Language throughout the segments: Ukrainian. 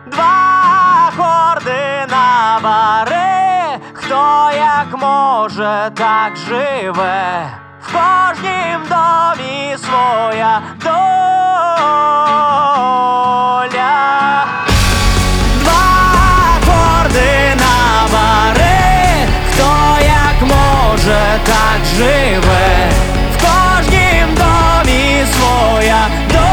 Два акорди на бари, хто як може, так живе. В кожнім домі своя доля. Два акорди на бари, хто як може, так живе. В кожнім домі своя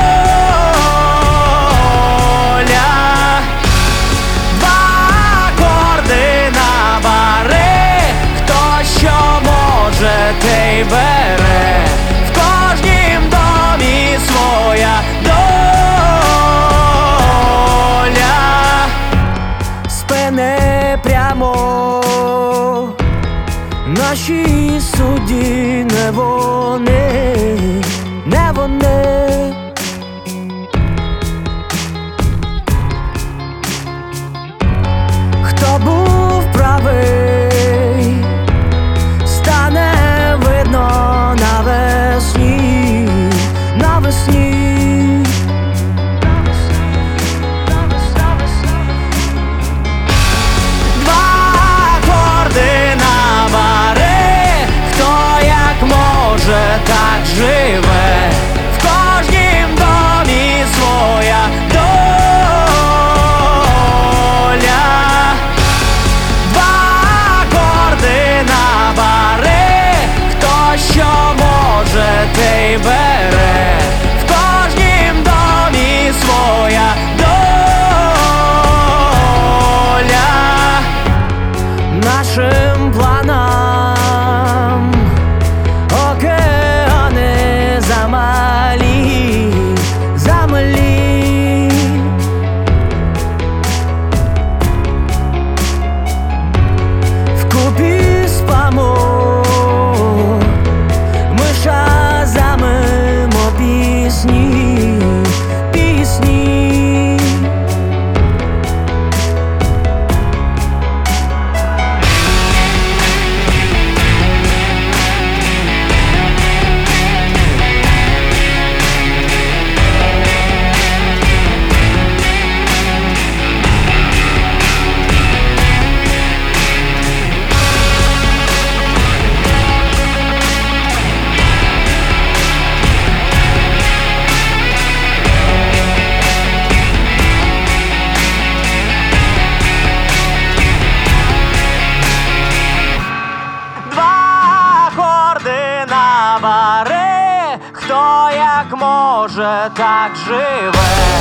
доля. Два акорди на бари, хто що може, те й бере. В кожнім домі своя доля. Спини прямо, наші судді не вони, не вони. Хто був правий, стане видно навесні, навесні. Два акорди на бари, хто як може, так живе. В кожнім домі своя доля. Два акорди на бари, хто що може, те й бере. В кожнім домі своя доля. Нашим планам океани замалі, замалі. Вкупі спамо, ми шазамимо пісні, пісні. Хто як може, так живе.